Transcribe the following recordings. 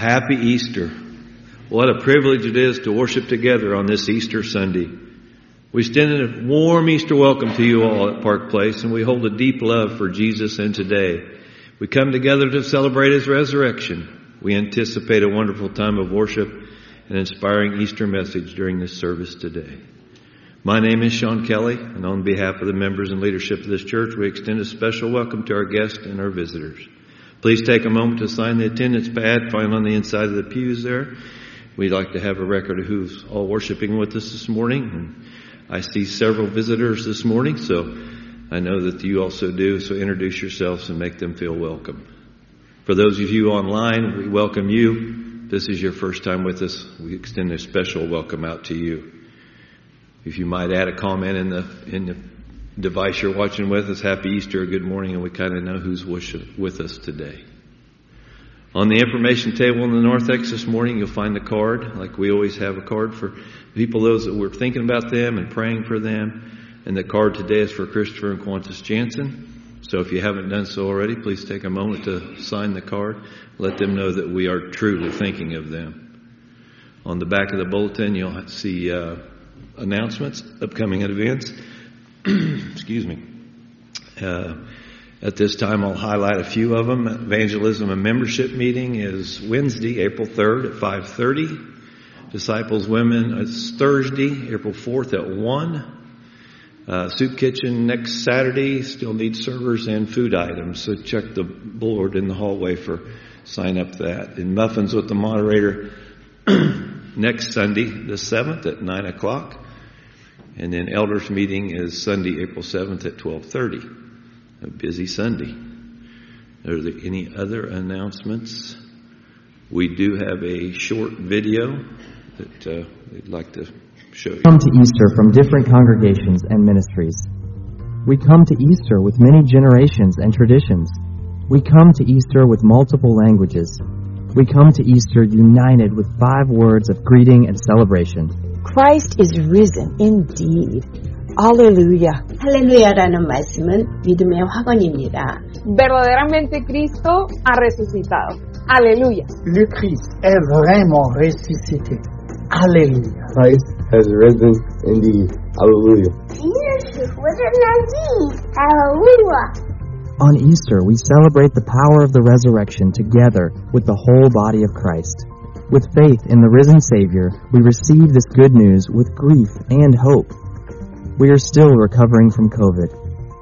happy Easter. What a privilege it is to worship together on this Easter Sunday. We extend a warm Easter welcome to you all at Park Place, and we hold a deep love for Jesus and today. We come together to celebrate His resurrection. We anticipate a wonderful time of worship and inspiring Easter message during this service today. My name is Sean Kelly, and on behalf of the members and leadership of this church, we extend a special welcome to our guests and our visitors. Please take a moment to sign the attendance pad found on the inside of the pews there. We'd like to have a record of who's all worshiping with us this morning. And I see several visitors this morning, so I know that you also do. So introduce yourselves and make them feel welcome. For those of you online, we welcome you. If this is your first time with us, we extend a special welcome out to you. If you might add a comment in the device you're watching with us, Happy Easter or Good Morning, and we kind of know who's with us today. On the information table in the narthex this morning, you'll find a card, like we always have a card for people, those that we're thinking about them and praying for them. And the card today is for Christopher and Qantas Jansen. So if you haven't done so already, please take a moment to sign the card. Let them know that we are truly thinking of them. On the back of the bulletin, you'll see announcements, upcoming events. Excuse me. At this time, I'll highlight a few of them. Evangelism and membership meeting is Wednesday, April 3rd at 5:30. Disciples Women is Thursday, April 4th at 1. Soup Kitchen next Saturday. Still need servers and food items, so check the board in the hallway for sign up that. And Muffins with the Moderator next Sunday, the 7th at 9 o'clock. And then Elders meeting is Sunday, April 7th at 12:30. A busy Sunday. Are there any other announcements? We do have a short video that we'd like to show you. We come to Easter from different congregations and ministries. We come to Easter with many generations and traditions. We come to Easter with multiple languages. We come to Easter united with 5 words of greeting and celebration. Christ is risen indeed. Alleluia. 할렐루야라는 말씀은 믿음의 확언입니다. Verdaderamente Cristo ha resucitado. Aleluya. Le Christ est vraiment ressuscité. Alléluia. Christ has risen indeed. Hallelujah. Jesus was indeed. Hallelujah. On Easter, we celebrate the power of the resurrection together with the whole body of Christ. With faith in the risen Savior, we receive this good news with grief and hope. We are still recovering from COVID.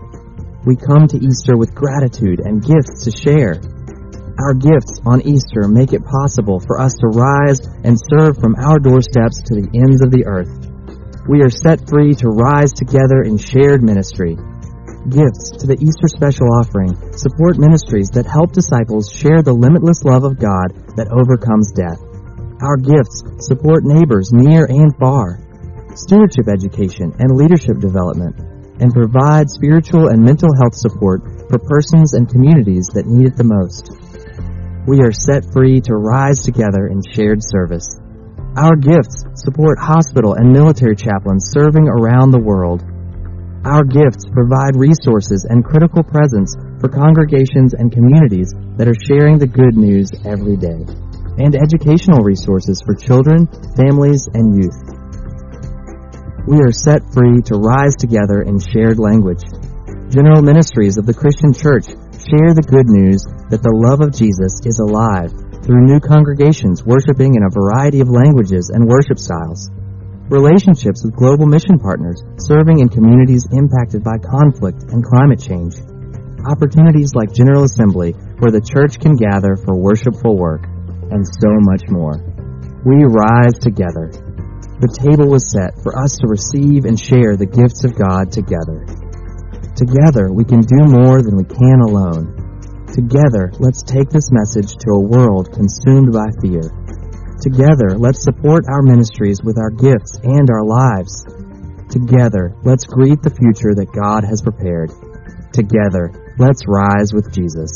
We come to Easter with gratitude and gifts to share. Our gifts on Easter make it possible for us to rise and serve from our doorsteps to the ends of the earth. We are set free to rise together in shared ministry. Gifts to the Easter Special Offering support ministries that help disciples share the limitless love of God that overcomes death. Our gifts support neighbors near and far, stewardship education and leadership development, and provide spiritual and mental health support for persons and communities that need it the most. We are set free to rise together in shared service. Our gifts support hospital and military chaplains serving around the world. Our gifts provide resources and critical presence for congregations and communities that are sharing the good news every day, and educational resources for children, families, and youth. We are set free to rise together in shared language. General ministries of the Christian Church share the good news that the love of Jesus is alive through new congregations worshiping in a variety of languages and worship styles. Relationships with global mission partners serving in communities impacted by conflict and climate change. Opportunities like General Assembly where the church can gather for worshipful work, and so much more. We rise together. The table was set for us to receive and share the gifts of God together. Together, we can do more than we can alone. Together, let's take this message to a world consumed by fear. Together, let's support our ministries with our gifts and our lives. Together, let's greet the future that God has prepared. Together, let's rise with Jesus.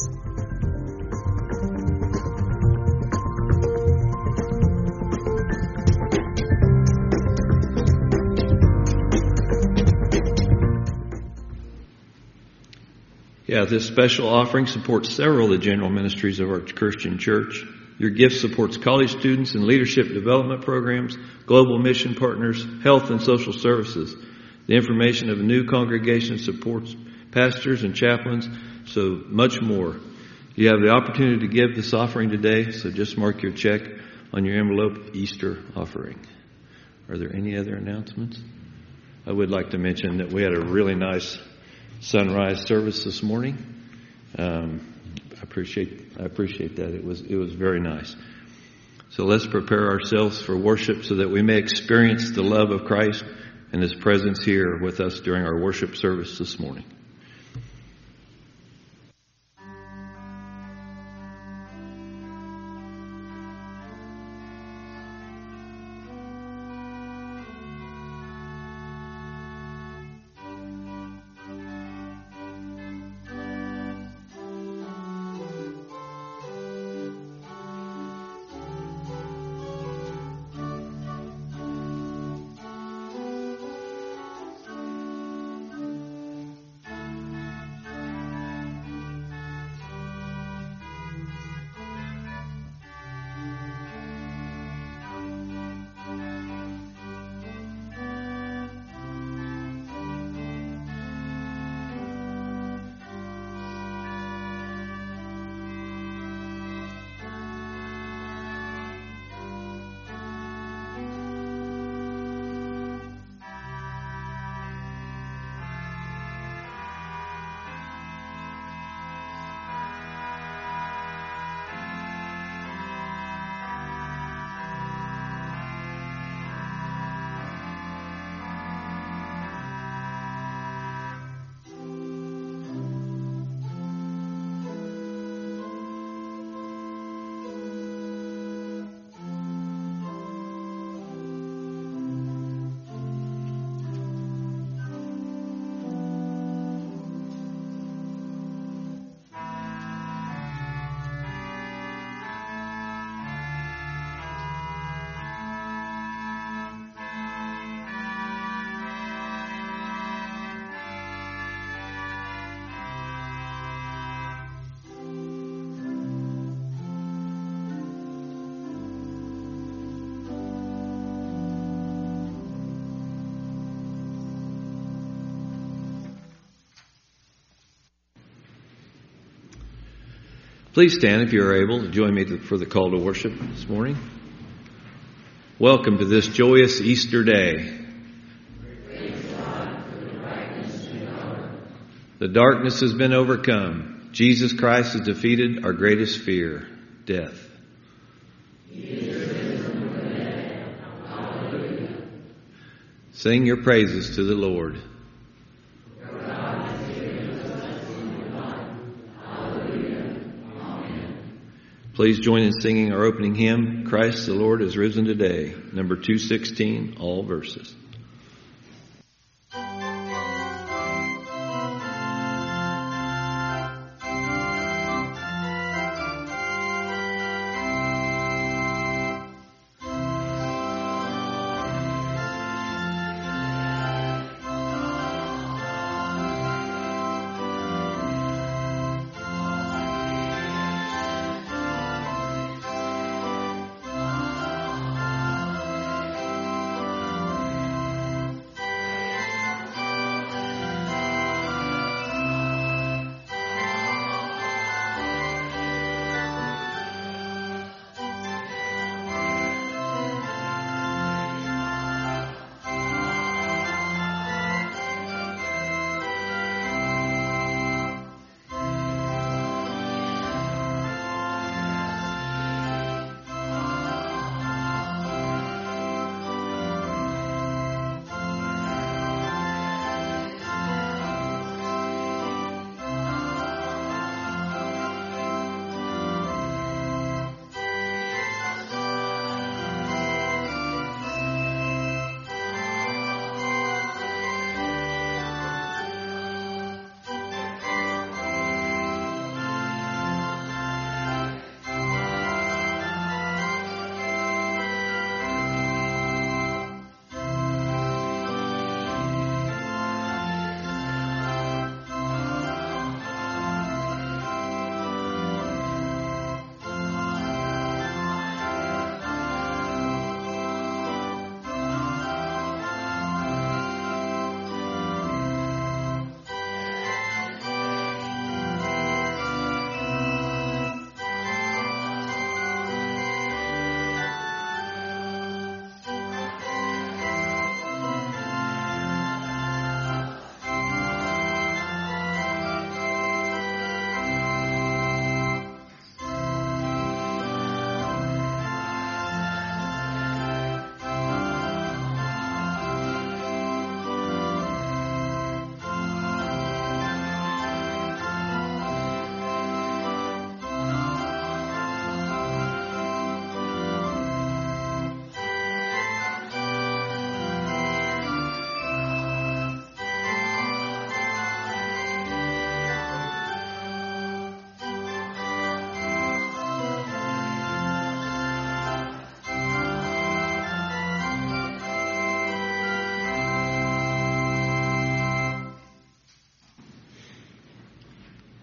Yeah, this special offering supports several of the general ministries of our Christian church. Your gift supports college students and leadership development programs, global mission partners, health and social services. The information of a new congregation supports pastors and chaplains, so much more. You have the opportunity to give this offering today, so just mark your check on your envelope, Easter offering. Are there any other announcements? I would like to mention that we had a really nice sunrise service this morning. I appreciate that. It was very nice. So let's prepare ourselves for worship so that we may experience the love of Christ and His presence here with us during our worship service this morning. Please stand if you are able to join me for the call to worship this morning. Welcome to this joyous Easter day. The darkness has been overcome. Jesus Christ has defeated our greatest fear, death. Sing your praises to the Lord. Please join in singing our opening hymn, Christ the Lord is risen today, number 216, all verses.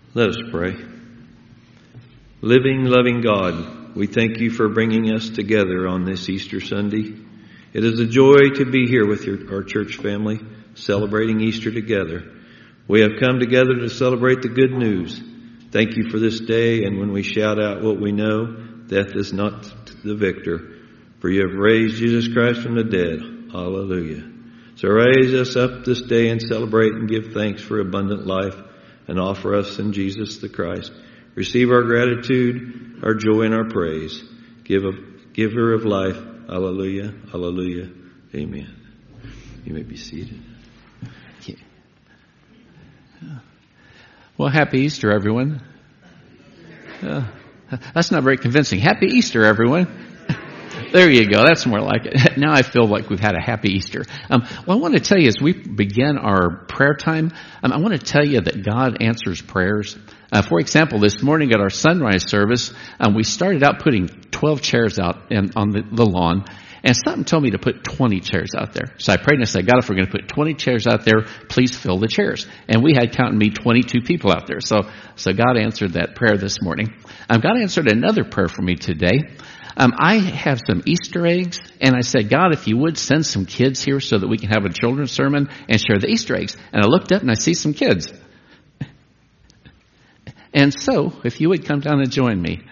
Let us pray. Living, loving God, we thank you for bringing us together on this Easter Sunday. It is a joy to be here with our church family, celebrating Easter together. We have come together to celebrate the good news. Thank you for this day, and when we shout out what we know, death is not the victor, for you have raised Jesus Christ from the dead. Hallelujah. So raise us up this day and celebrate and give thanks for abundant life, and offer us in Jesus the Christ. Receive our gratitude, our joy, and our praise. Giver of life. Hallelujah. Hallelujah. Amen. You may be seated. Well, happy Easter, everyone. That's not very convincing. Happy Easter, everyone. There you go. That's more like it. Now I feel like we've had a happy Easter. Well, I want to tell you as we begin our prayer time, I want to tell you that God answers prayers. For example, this morning at our sunrise service, we started out putting 12 chairs out on the lawn, and something told me to put 20 chairs out there. So I prayed and I said, God, if we're going to put 20 chairs out there, please fill the chairs. And we had, counting me, 22 people out there. So God answered that prayer this morning. God answered another prayer for me today. I have some Easter eggs, and I said, God, if you would send some kids here so that we can have a children's sermon and share the Easter eggs. And I looked up and I see some kids. And so, if you would come down and join me.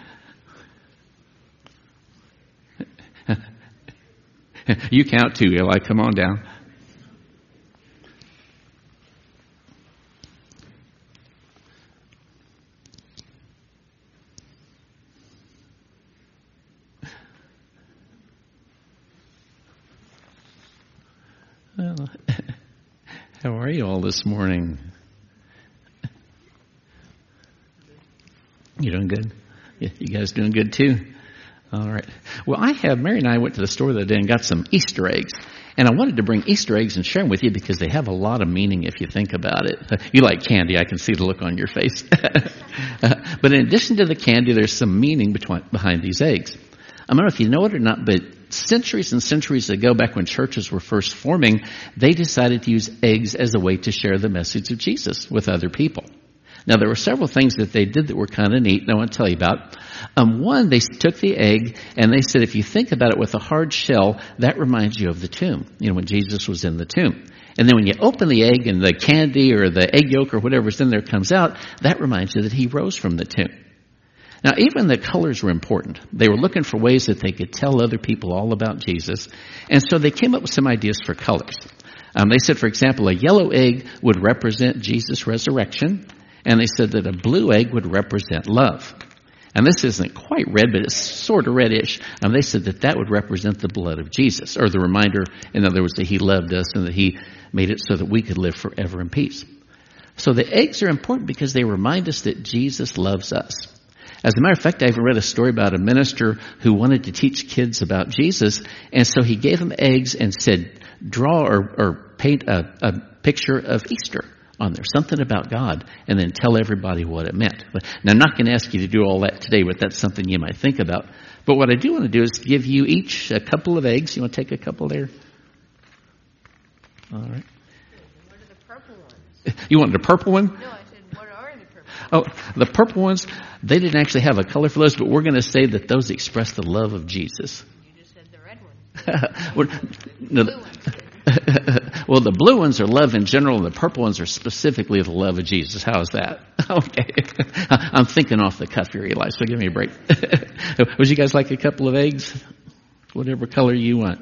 You count too, Eli. Come on down. Well, how are you all this morning? You doing good? Yeah, you guys doing good too? All right. Well, Mary and I went to the store the other day and got some Easter eggs. And I wanted to bring Easter eggs and share them with you because they have a lot of meaning if you think about it. You like candy. I can see the look on your face. But in addition to the candy, there's some meaning behind these eggs. I don't know if you know it or not, but centuries and centuries ago, back when churches were first forming, they decided to use eggs as a way to share the message of Jesus with other people. Now, there were several things that they did that were kind of neat, and I want to tell you about. One, they took the egg, and they said, if you think about it with a hard shell, that reminds you of the tomb, when Jesus was in the tomb. And then when you open the egg and the candy or the egg yolk or whatever's in there comes out, that reminds you that he rose from the tomb. Now, even the colors were important. They were looking for ways that they could tell other people all about Jesus. And so they came up with some ideas for colors. They said, for example, a yellow egg would represent Jesus' resurrection. And they said that a blue egg would represent love. And this isn't quite red, but it's sort of reddish. And they said that would represent the blood of Jesus, or the reminder, in other words, that he loved us and that he made it so that we could live forever in peace. So the eggs are important because they remind us that Jesus loves us. As a matter of fact, I even read a story about a minister who wanted to teach kids about Jesus. And so he gave them eggs and said, draw or paint a picture of Easter on there, something about God, and then tell everybody what it meant. Now, I'm not going to ask you to do all that today, but that's something you might think about. But what I do want to do is give you each a couple of eggs. You want to take a couple there? All right. What are the purple ones? You wanted a purple one? No, I said, what are the purple ones? Oh, the purple ones, they didn't actually have a color for those, but we're going to say that those express the love of Jesus. You just said the red ones. No, well, the blue ones are love in general, and the purple ones are specifically the love of Jesus. How is that? Okay. I'm thinking off the cuff here, Eli, so give me a break. Would you guys like a couple of eggs? Whatever color you want.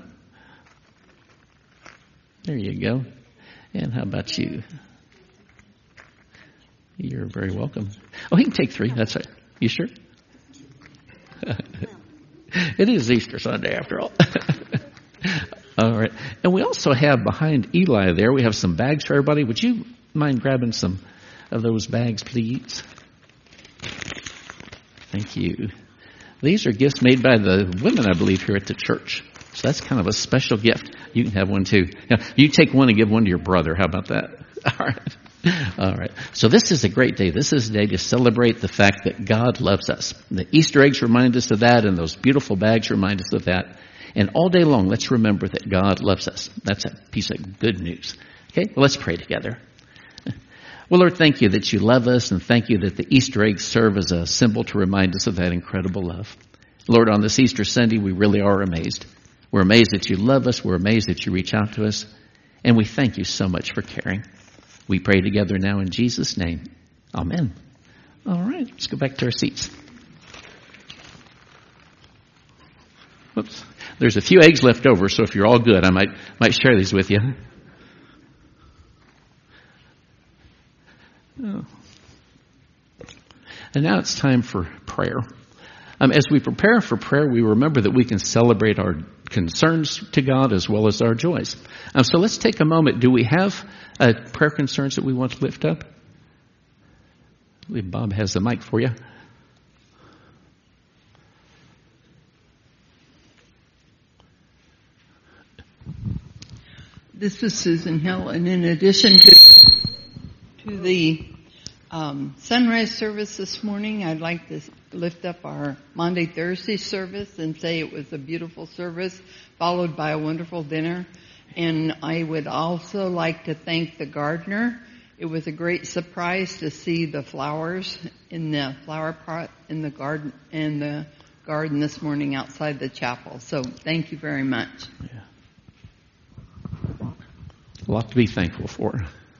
There you go. And how about you? You're very welcome. Oh, he can take 3. That's right. You sure? It is Easter Sunday, after all. All right. And we also have behind Eli there, we have some bags for everybody. Would you mind grabbing some of those bags, please? Thank you. These are gifts made by the women, I believe, here at the church. So that's kind of a special gift. You can have one too. You take one and give one to your brother. How about that? All right. All right. So this is a great day. This is a day to celebrate the fact that God loves us. The Easter eggs remind us of that, and those beautiful bags remind us of that. And all day long, let's remember that God loves us. That's a piece of good news. Okay, well, let's pray together. Well, Lord, thank you that you love us, and thank you that the Easter eggs serve as a symbol to remind us of that incredible love. Lord, on this Easter Sunday, we really are amazed. We're amazed that you love us. We're amazed that you reach out to us. And we thank you so much for caring. We pray together now in Jesus' name. Amen. All right, let's go back to our seats. Whoops. There's a few eggs left over, so if you're all good, I might share these with you. Oh. And now it's time for prayer. As we prepare for prayer, we remember that we can celebrate our concerns to God as well as our joys. So let's take a moment. Do we have prayer concerns that we want to lift up? I believe Bob has the mic for you. This is Susan Hill, and in addition to the sunrise service this morning, I'd like to lift up our Monday, Thursday service and say it was a beautiful service, followed by a wonderful dinner. And I would also like to thank the gardener. It was a great surprise to see the flowers in the flower pot in the garden this morning outside the chapel. So thank you very much. Yeah. A lot to be thankful for.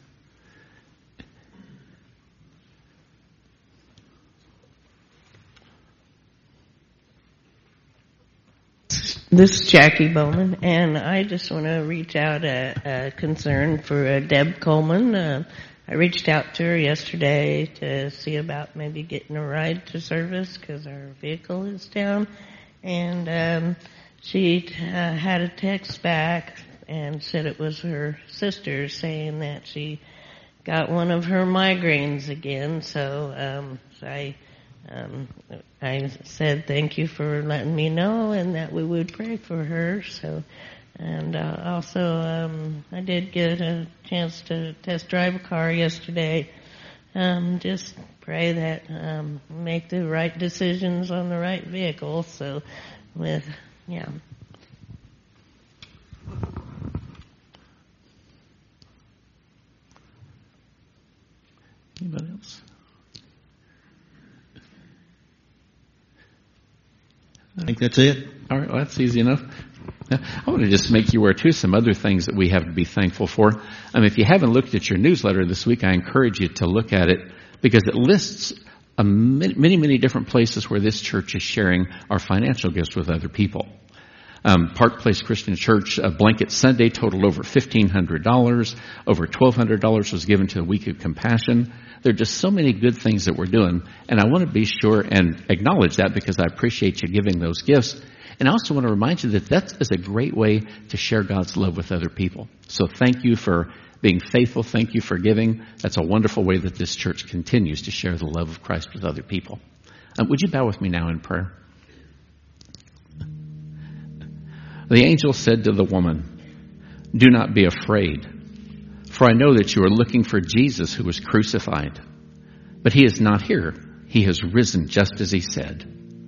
This is Jackie Bowman, and I just want to reach out a concern for Deb Coleman. I reached out to her yesterday to see about maybe getting a ride to service because our vehicle is down. And she had a text back and said it was her sister saying that she got one of her migraines again. So I said thank you for letting me know and that we would pray for her. So, and also I did get a chance to test drive a car yesterday. Just pray that make the right decisions on the right vehicle. So, Anybody else? I think that's it. All right, well, that's easy enough. I want to just make you aware, too, some other things that we have to be thankful for. If you haven't looked at your newsletter this week, I encourage you to look at it because it lists many, many different places where this church is sharing our financial gifts with other people. Park Place Christian Church, a blanket Sunday totaled over $1,500. Over $1,200 was given to the Week of Compassion. There are just so many good things that we're doing, and I want to be sure and acknowledge that because I appreciate you giving those gifts. And I also want to remind you that that is a great way to share God's love with other people. So thank you for being faithful. Thank you for giving. That's a wonderful way that this church continues to share the love of Christ with other people. Would you bow with me now in prayer? The angel said to the woman, "Do not be afraid, for I know that you are looking for Jesus who was crucified. But he is not here. He has risen just as he said."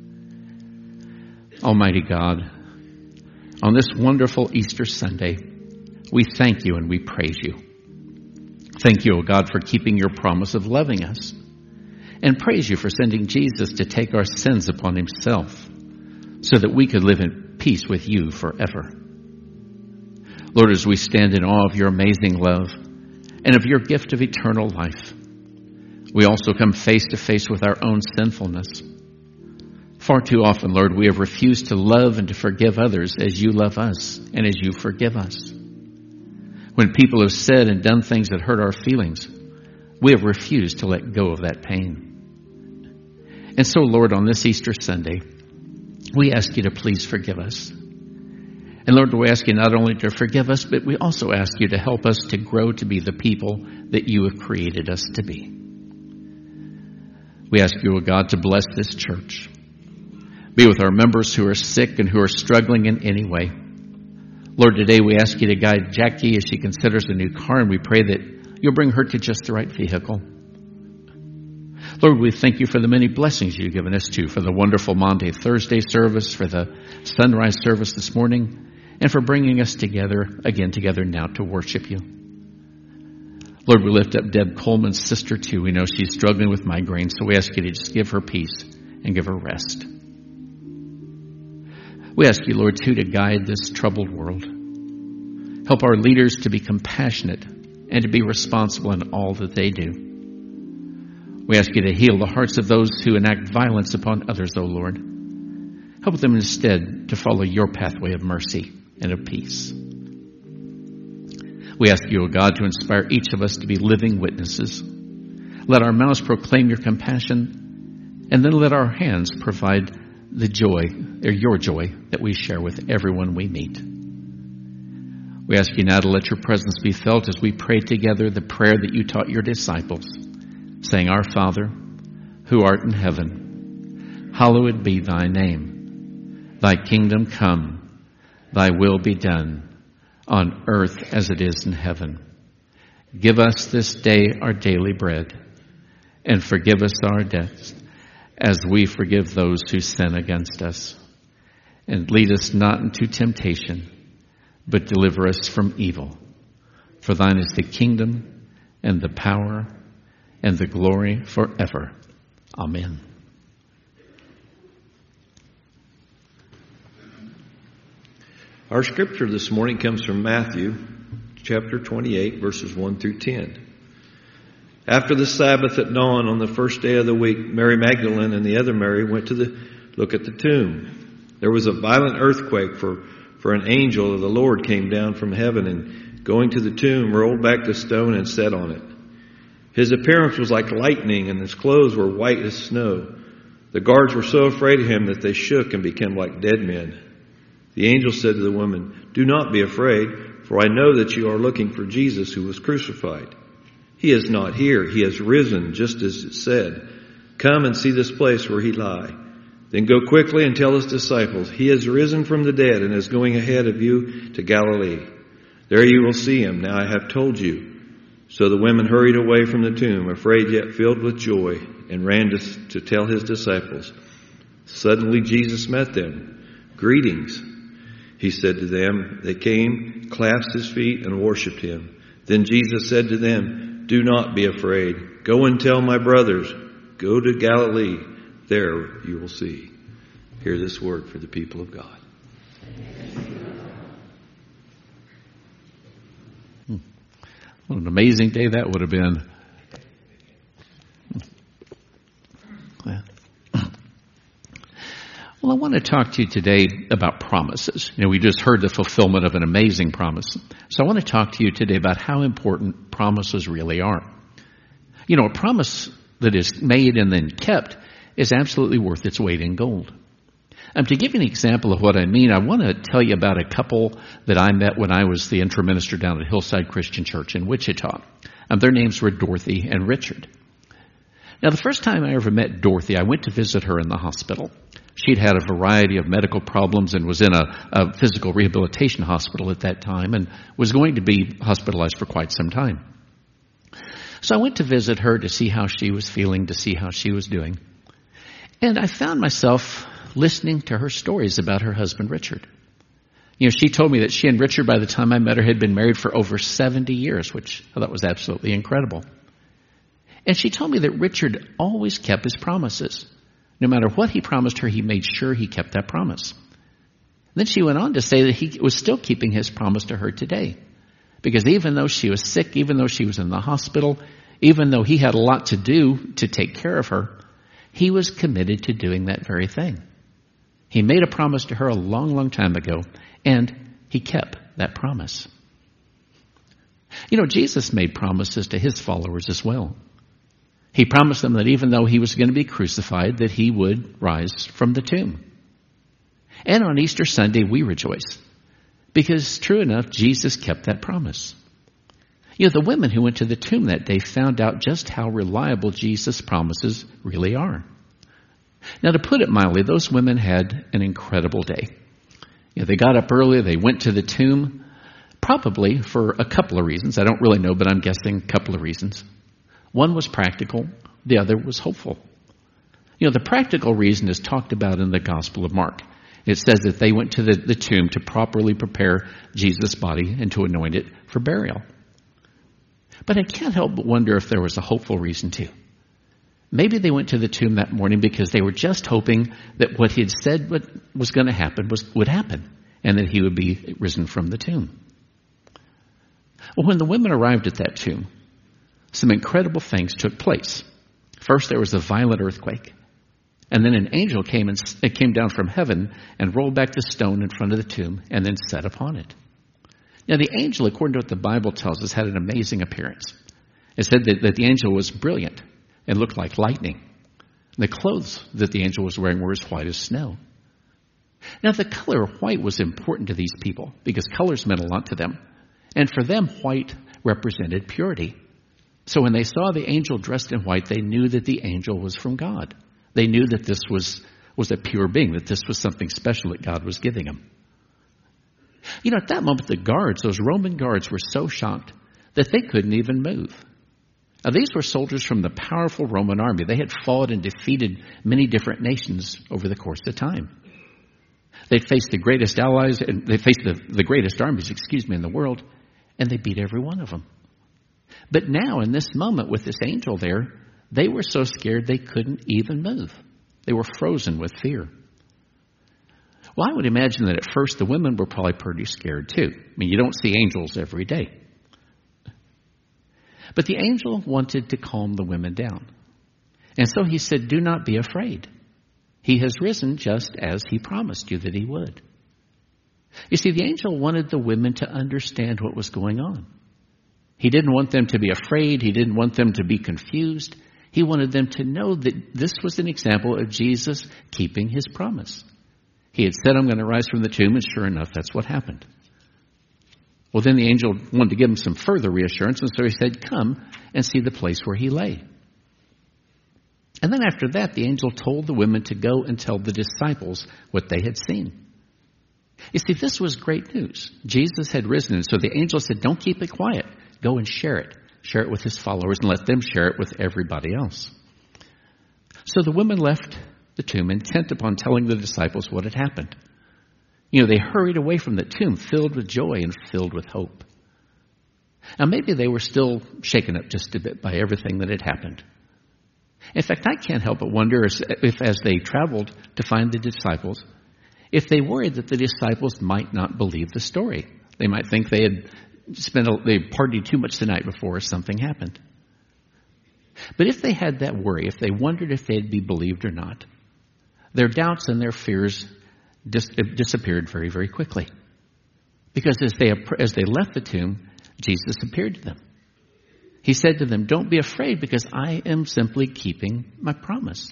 Almighty God, on this wonderful Easter Sunday, we thank you and we praise you. Thank you, O God, for keeping your promise of loving us. And praise you for sending Jesus to take our sins upon himself so that we could live in peace with you forever. Lord, as we stand in awe of your amazing love and of your gift of eternal life, we also come face to face with our own sinfulness. Far too often, Lord, we have refused to love and to forgive others as you love us and as you forgive us. When people have said and done things that hurt our feelings, we have refused to let go of that pain. And so, Lord, on this Easter Sunday, we ask you to please forgive us. And Lord, we ask you not only to forgive us, but we also ask you to help us to grow to be the people that you have created us to be. We ask you, O God, to bless this church. Be with our members who are sick and who are struggling in any way. Lord, today we ask you to guide Jackie as she considers a new car, and we pray that you'll bring her to just the right vehicle. Lord, we thank you for the many blessings you've given us too, for the wonderful Monday, Thursday service, for the sunrise service this morning, and for bringing us together now to worship you. Lord, we lift up Deb Coleman's sister too. We know she's struggling with migraine, so we ask you to just give her peace and give her rest. We ask you, Lord, too, to guide this troubled world. Help our leaders to be compassionate and to be responsible in all that they do. We ask you to heal the hearts of those who enact violence upon others, O Lord. Help them instead to follow your pathway of mercy and of peace. We ask you, O God, to inspire each of us to be living witnesses. Let our mouths proclaim your compassion, and then let our hands provide the joy, or your joy, that we share with everyone we meet. We ask you now to let your presence be felt as we pray together the prayer that you taught your disciples, saying, Our Father, who art in heaven, hallowed be thy name. Thy kingdom come, thy will be done, on earth as it is in heaven. Give us this day our daily bread, and forgive us our debts, as we forgive those who sin against us. And lead us not into temptation, but deliver us from evil. For thine is the kingdom, and the power, and the glory forever. Amen. Our scripture this morning comes from Matthew chapter 28, verses 1 through 10. After the Sabbath at dawn on the first day of the week, Mary Magdalene and the other Mary went to look at the tomb. There was a violent earthquake, for an angel of the Lord came down from heaven and, going to the tomb, rolled back the stone and sat on it. His appearance was like lightning, and his clothes were white as snow. The guards were so afraid of him that they shook and became like dead men. The angel said to the woman, Do not be afraid, for I know that you are looking for Jesus who was crucified. He is not here. He has risen, just as it said. Come and see this place where he lay. Then go quickly and tell his disciples, He has risen from the dead and is going ahead of you to Galilee. There you will see him. Now I have told you. So the women hurried away from the tomb, afraid yet filled with joy, and ran to tell his disciples. Suddenly Jesus met them. Greetings, he said to them. They came, clasped his feet, and worshipped him. Then Jesus said to them, Do not be afraid. Go and tell my brothers. Go to Galilee. There you will see. Hear this word for the people of God. What an amazing day that would have been. Well, I want to talk to you today about promises. We just heard the fulfillment of an amazing promise. So I want to talk to you today about how important promises really are. A promise that is made and then kept is absolutely worth its weight in gold. To give you an example of what I mean, I want to tell you about a couple that I met when I was the interim minister down at Hillside Christian Church in Wichita. Their names were Dorothy and Richard. Now, the first time I ever met Dorothy, I went to visit her in the hospital. She'd had a variety of medical problems and was in a physical rehabilitation hospital at that time and was going to be hospitalized for quite some time. So I went to visit her to see how she was feeling, to see how she was doing. And I found myself listening to her stories about her husband, Richard. She told me that she and Richard, by the time I met her, had been married for over 70 years, which I thought was absolutely incredible. And she told me that Richard always kept his promises. No matter what he promised her, he made sure he kept that promise. Then she went on to say that he was still keeping his promise to her today. Because even though she was sick, even though she was in the hospital, even though he had a lot to do to take care of her, he was committed to doing that very thing. He made a promise to her a long, long time ago, and he kept that promise. Jesus made promises to his followers as well. He promised them that even though he was going to be crucified, that he would rise from the tomb. And on Easter Sunday, we rejoice. Because true enough, Jesus kept that promise. The women who went to the tomb that day found out just how reliable Jesus' promises really are. Now, to put it mildly, those women had an incredible day. They got up early, they went to the tomb, probably for a couple of reasons. I don't really know, but I'm guessing a couple of reasons. One was practical, the other was hopeful. The practical reason is talked about in the Gospel of Mark. It says that they went to the tomb to properly prepare Jesus' body and to anoint it for burial. But I can't help but wonder if there was a hopeful reason too. Maybe they went to the tomb that morning because they were just hoping that what he had said was going to happen would happen, and that he would be risen from the tomb. Well, when the women arrived at that tomb, some incredible things took place. First, there was a violent earthquake, and then an angel came down from heaven and rolled back the stone in front of the tomb and then sat upon it. Now, the angel, according to what the Bible tells us, had an amazing appearance. It said that the angel was brilliant and looked like lightning. The clothes that the angel was wearing were as white as snow. Now, the color white was important to these people because colors meant a lot to them. And for them, white represented purity. So when they saw the angel dressed in white, they knew that the angel was from God. They knew that this was a pure being, that this was something special that God was giving him. You know, at that moment, the guards, those Roman guards, were so shocked that they couldn't even move. Now, these were soldiers from the powerful Roman army. They had fought and defeated many different nations over the course of time. They faced the greatest allies, and they faced the greatest armies, in the world, and they beat every one of them. But now, in this moment with this angel there, they were so scared they couldn't even move. They were frozen with fear. Well, I would imagine that at first the women were probably pretty scared too. I mean, you don't see angels every day. But the angel wanted to calm the women down. And so he said, "Do not be afraid. He has risen just as he promised you that he would." You see, the angel wanted the women to understand what was going on. He didn't want them to be afraid. He didn't want them to be confused. He wanted them to know that this was an example of Jesus keeping his promise. He had said, "I'm going to rise from the tomb," and sure enough, that's what happened. Well, then the angel wanted to give him some further reassurance, and so he said, "Come and see the place where he lay." And then after that, the angel told the women to go and tell the disciples what they had seen. You see, this was great news. Jesus had risen, and so the angel said, "Don't keep it quiet. Go and share it. Share it with his followers and let them share it with everybody else." So the women left the tomb intent upon telling the disciples what had happened. You know, they hurried away from the tomb filled with joy and filled with hope. Now, maybe they were still shaken up just a bit by everything that had happened. In fact, I can't help but wonder if as they traveled to find the disciples, if they worried that the disciples might not believe the story. They might think they had partied too much the night before something happened. But if they had that worry, if they wondered if they'd be believed or not, their doubts and their fears disappeared very, very quickly. Because as they left the tomb, Jesus appeared to them. He said to them, "Don't be afraid, because I am simply keeping my promise."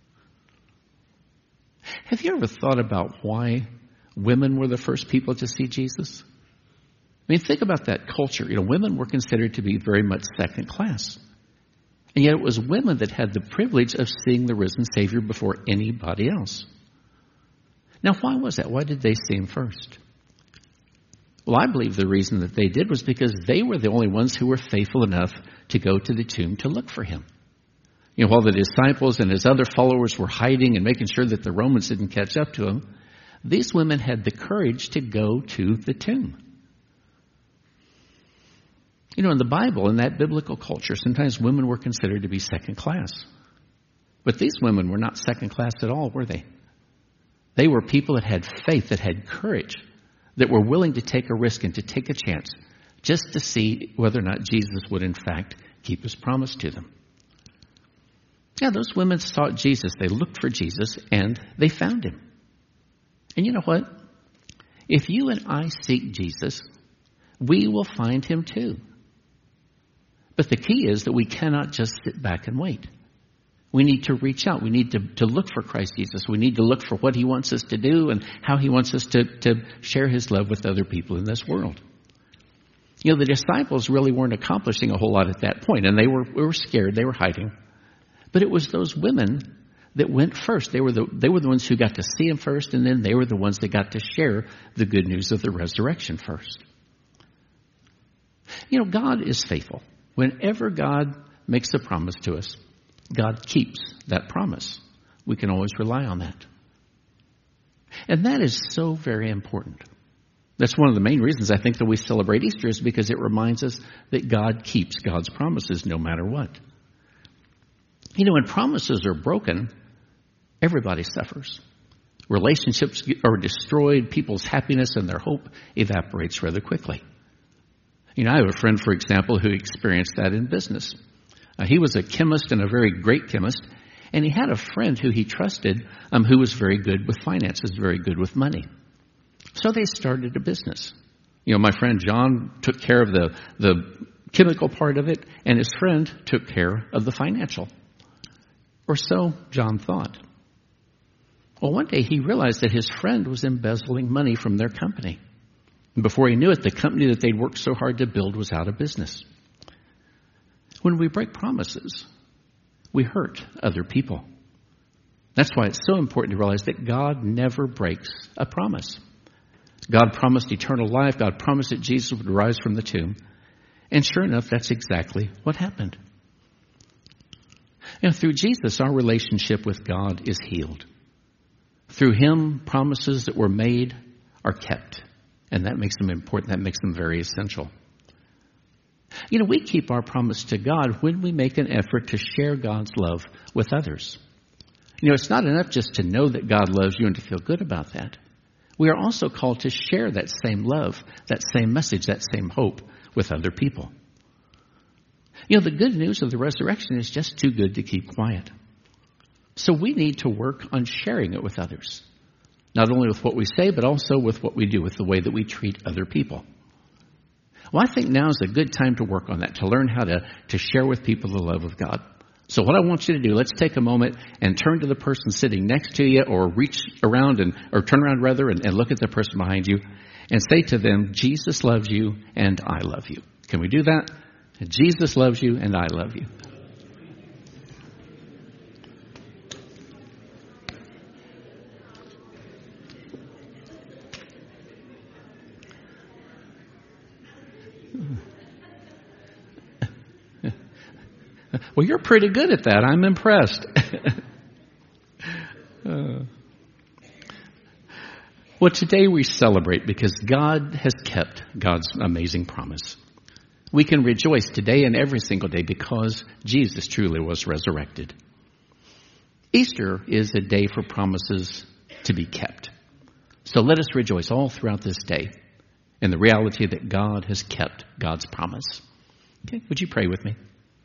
Have you ever thought about why women were the first people to see Jesus? I mean, think about that culture. You know, women were considered to be very much second class. And yet it was women that had the privilege of seeing the risen Savior before anybody else. Now, why was that? Why did they see him first? Well, I believe the reason that they did was because they were the only ones who were faithful enough to go to the tomb to look for him. You know, while the disciples and his other followers were hiding and making sure that the Romans didn't catch up to him, these women had the courage to go to the tomb. You know, in the Bible, in that biblical culture, sometimes women were considered to be second class. But these women were not second class at all, were they? They were people that had faith, that had courage, that were willing to take a risk and to take a chance just to see whether or not Jesus would in fact keep his promise to them. Yeah, those women sought Jesus. They looked for Jesus and they found him. And you know what? If you and I seek Jesus, we will find him too. But the key is that we cannot just sit back and wait. We need to reach out. We need to look for Christ Jesus. We need to look for what he wants us to do and how he wants us to share his love with other people in this world. You know, the disciples really weren't accomplishing a whole lot at that point, and they were scared. They were hiding. But it was those women that went first. They were the ones who got to see him first, and then they were the ones that got to share the good news of the resurrection first. You know, God is faithful. Whenever God makes a promise to us, God keeps that promise. We can always rely on that. And that is so very important. That's one of the main reasons I think that we celebrate Easter, is because it reminds us that God keeps God's promises no matter what. You know, when promises are broken, everybody suffers. Relationships are destroyed. People's happiness and their hope evaporates rather quickly. You know, I have a friend, for example, who experienced that in business. He was a chemist and a very great chemist, and he had a friend who he trusted who was very good with finances, very good with money. So they started a business. You know, my friend John took care of the chemical part of it, and his friend took care of the financial. Or so John thought. Well, one day he realized that his friend was embezzling money from their company. And before he knew it, the company that they'd worked so hard to build was out of business. When we break promises, we hurt other people. That's why it's so important to realize that God never breaks a promise. God promised eternal life. God promised that Jesus would rise from the tomb. And sure enough, that's exactly what happened. And through Jesus, our relationship with God is healed. Through Him, promises that were made are kept. And that makes them important. That makes them very essential. You know, we keep our promise to God when we make an effort to share God's love with others. You know, it's not enough just to know that God loves you and to feel good about that. We are also called to share that same love, that same message, that same hope with other people. You know, the good news of the resurrection is just too good to keep quiet. So we need to work on sharing it with others. Not only with what we say, but also with what we do, with the way that we treat other people. Well, I think now is a good time to work on that, to learn how to share with people the love of God. So what I want you to do, let's take a moment and turn to the person sitting next to you, or reach around or turn around rather and look at the person behind you and say to them, Jesus loves you and I love you. Can we do that? Jesus loves you and I love you. Well, you're pretty good at that. I'm impressed. Well, today we celebrate because God has kept God's amazing promise. We can rejoice today and every single day because Jesus truly was resurrected. Easter is a day for promises to be kept. So let us rejoice all throughout this day in the reality that God has kept God's promise. Okay, would you pray with me?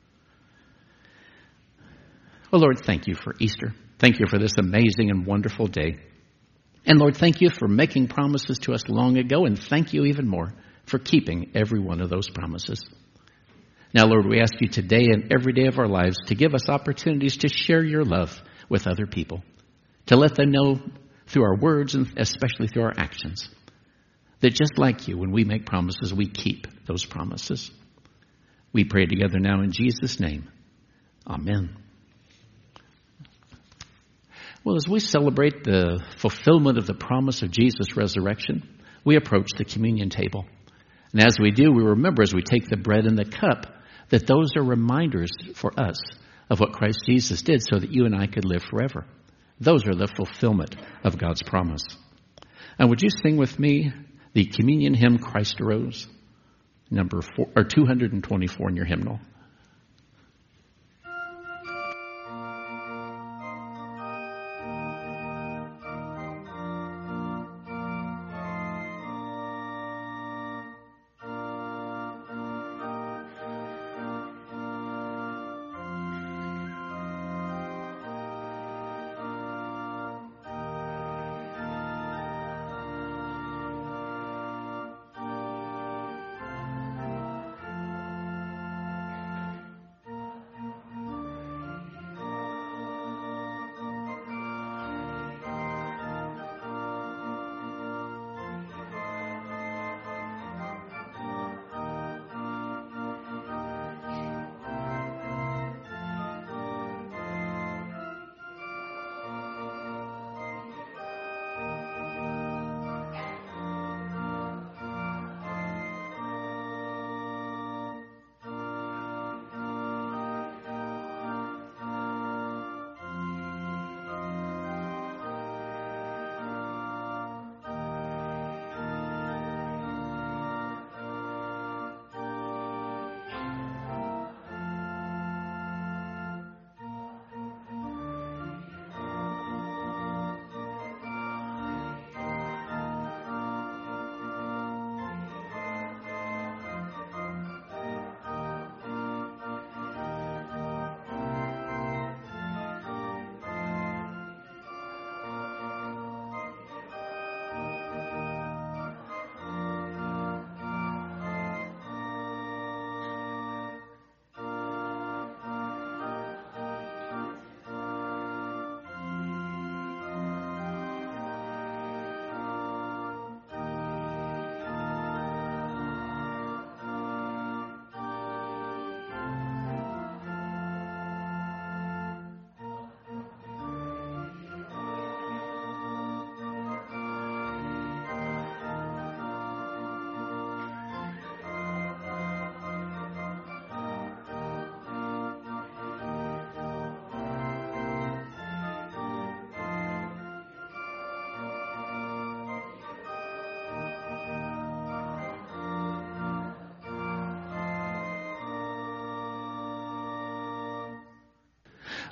Well, Lord, thank you for Easter. Thank you for this amazing and wonderful day. And Lord, thank you for making promises to us long ago, and thank you even more for keeping every one of those promises. Now, Lord, we ask you today and every day of our lives to give us opportunities to share your love with other people, to let them know through our words and especially through our actions that just like you, when we make promises, we keep those promises. We pray together now in Jesus' name. Amen. Well, as we celebrate the fulfillment of the promise of Jesus' resurrection, we approach the communion table. And as we do, we remember as we take the bread and the cup that those are reminders for us of what Christ Jesus did so that you and I could live forever. Those are the fulfillment of God's promise. And would you sing with me the communion hymn, Christ Arose, number 224 in your hymnal?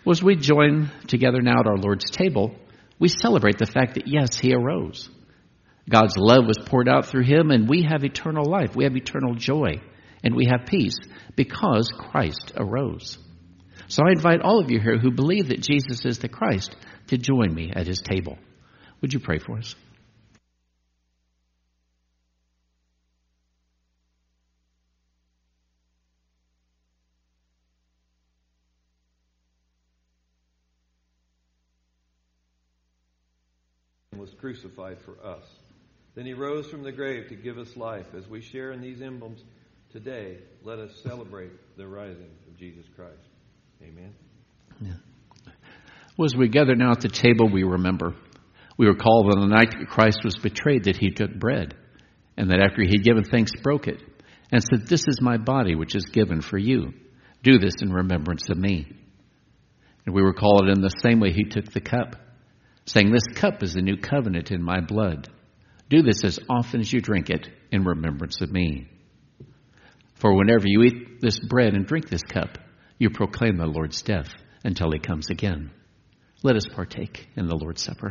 Well, as we join together now at our Lord's table, we celebrate the fact that, yes, he arose. God's love was poured out through him, and we have eternal life. We have eternal joy, and we have peace because Christ arose. So I invite all of you here who believe that Jesus is the Christ to join me at his table. Would you pray for us? Was crucified for us. Then he rose from the grave to give us life. As we share in these emblems today, let us celebrate the rising of Jesus Christ. Amen. Yeah. Well, as we gather now at the table, we remember. We recall on the night that Christ was betrayed that he took bread, and that after he had given thanks, broke it, and said, "This is my body, which is given for you. Do this in remembrance of me." And we recall it in the same way he took the cup, saying, "This cup is the new covenant in my blood. Do this as often as you drink it in remembrance of me. For whenever you eat this bread and drink this cup, you proclaim the Lord's death until he comes again." Let us partake in the Lord's Supper.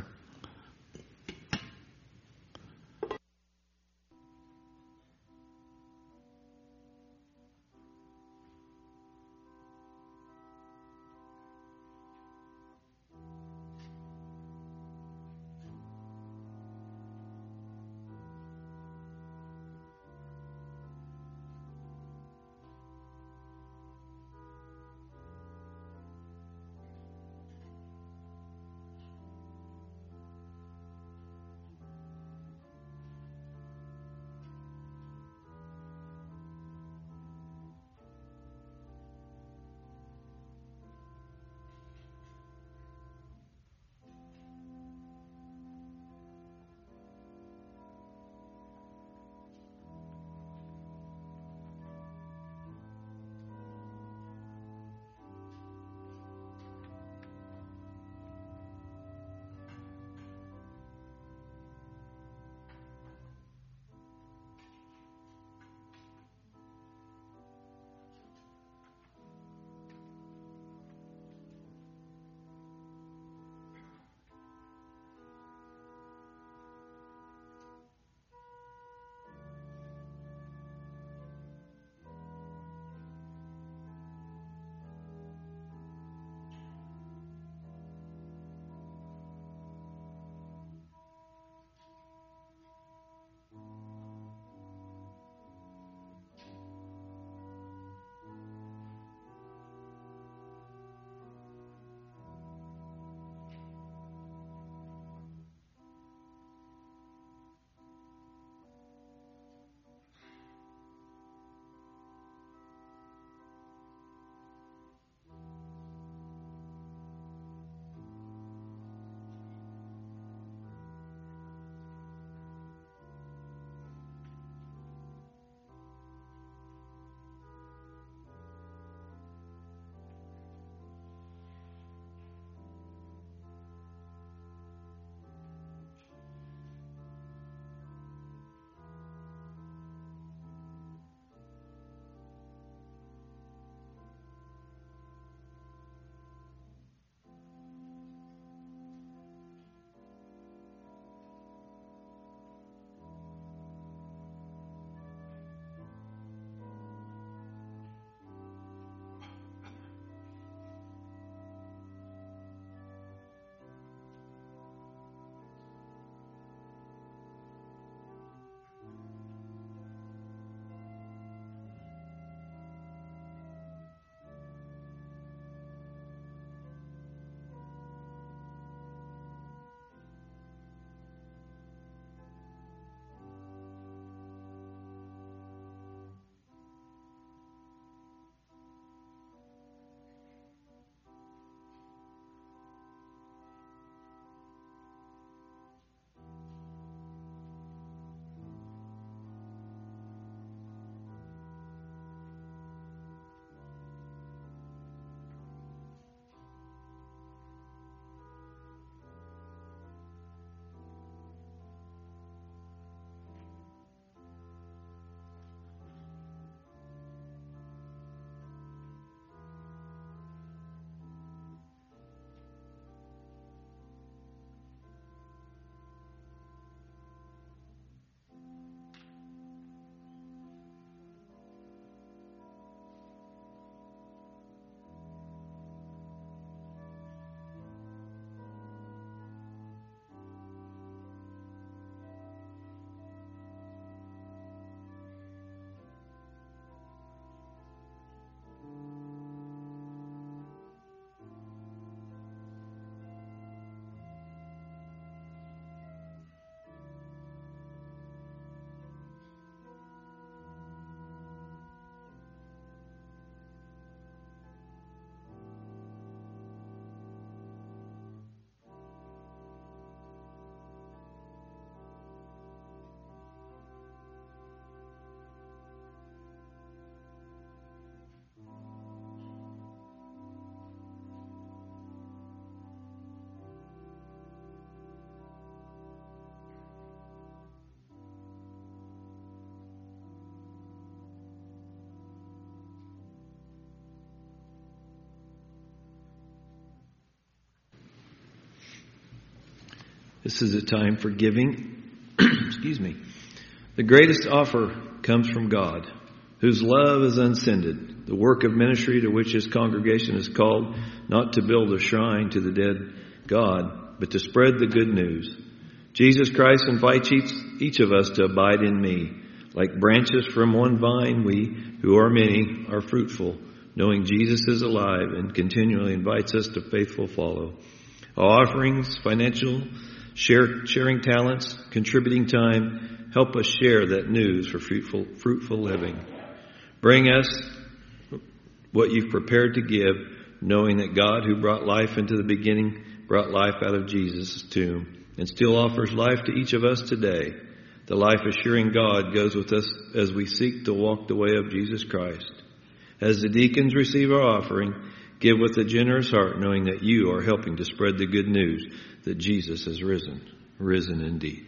This is a time for giving. Excuse me. The greatest offer comes from God, whose love is unscinded. The work of ministry to which His congregation is called, not to build a shrine to the dead God, but to spread the good news. Jesus Christ invites each of us to abide in me. Like branches from one vine, we, who are many, are fruitful, knowing Jesus is alive and continually invites us to faithful follow. Our offerings, financial, sharing talents, contributing time, help us share that news for fruitful living. Bring us what you've prepared to give, knowing that God, who brought life into the beginning, brought life out of Jesus' tomb, and still offers life to each of us today. The life-assuring God goes with us as we seek to walk the way of Jesus Christ. As the deacons receive our offering, give with a generous heart, knowing that you are helping to spread the good news that Jesus has risen indeed.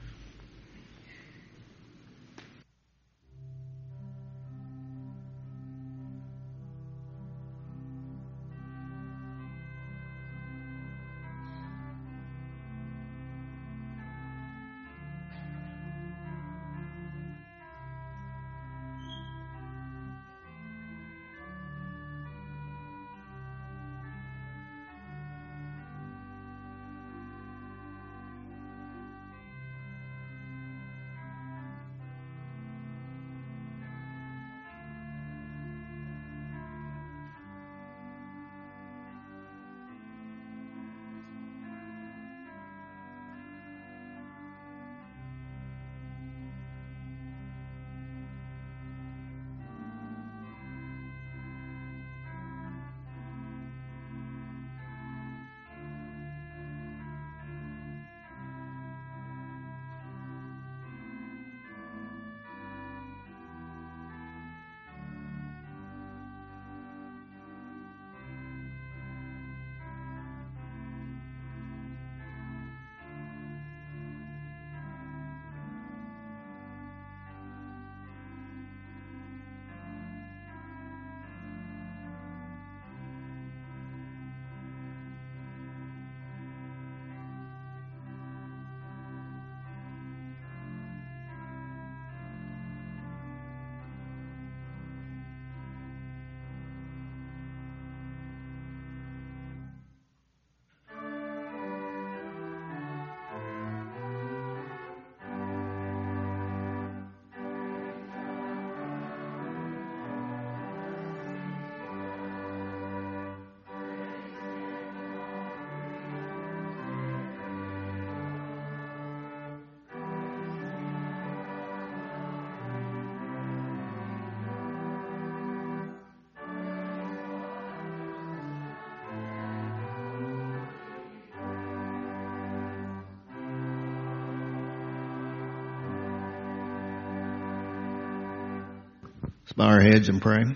Let's bow our heads and pray.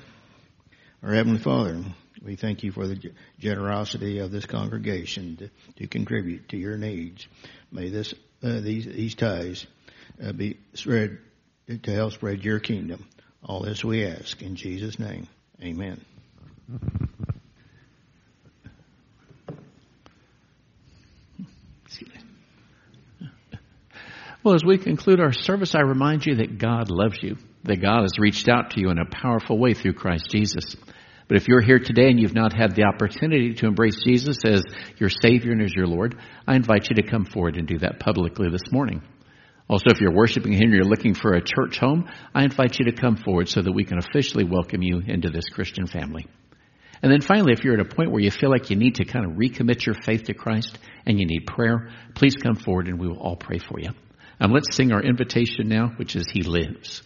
Our Heavenly Father, we thank you for the generosity of this congregation to contribute to your needs. May these tithes be spread to help spread your kingdom. All this we ask in Jesus' name. Amen. Well, as we conclude our service, I remind you that God loves you, that God has reached out to you in a powerful way through Christ Jesus. But if you're here today and you've not had the opportunity to embrace Jesus as your Savior and as your Lord, I invite you to come forward and do that publicly this morning. Also, if you're worshiping here and you're looking for a church home, I invite you to come forward so that we can officially welcome you into this Christian family. And then finally, if you're at a point where you feel like you need to kind of recommit your faith to Christ and you need prayer, please come forward and we will all pray for you. Let's sing our invitation now, which is He Lives.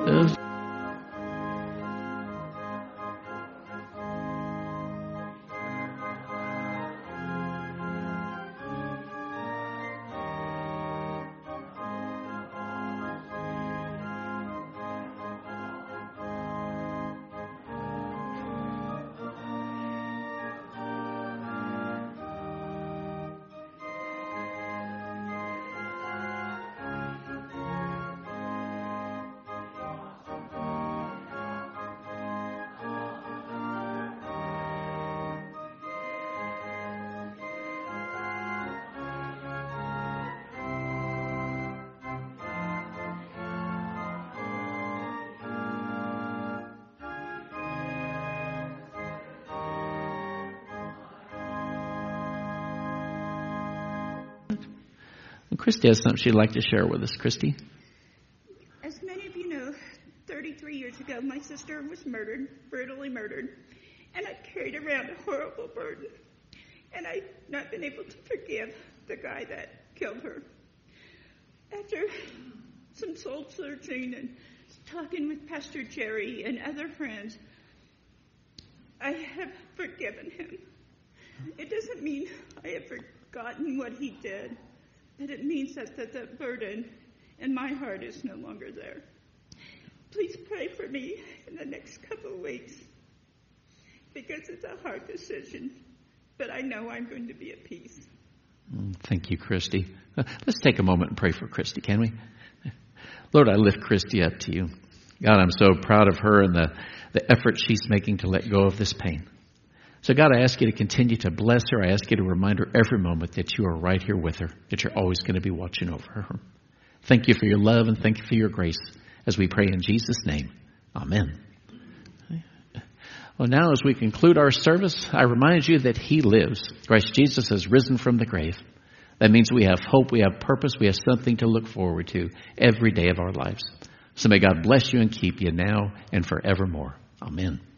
Christy has something she'd like to share with us. Christy? As many of you know, 33 years ago, my sister was murdered, brutally murdered, and I carried around a horrible burden. And I've not been able to forgive the guy that killed her. After some soul searching and talking with Pastor Jerry and other friends, I have forgiven him. It doesn't mean I have forgotten what he did, but it means that the burden in my heart is no longer there. Please pray for me in the next couple of weeks, because it's a hard decision, but I know I'm going to be at peace. Thank you, Christy. Let's take a moment and pray for Christy, can we? Lord, I lift Christy up to you. God, I'm so proud of her and the effort she's making to let go of this pain. So God, I ask you to continue to bless her. I ask you to remind her every moment that you are right here with her, that you're always going to be watching over her. Thank you for your love and thank you for your grace as we pray in Jesus' name. Amen. Well, now as we conclude our service, I remind you that he lives. Christ Jesus has risen from the grave. That means we have hope, we have purpose, we have something to look forward to every day of our lives. So may God bless you and keep you now and forevermore. Amen.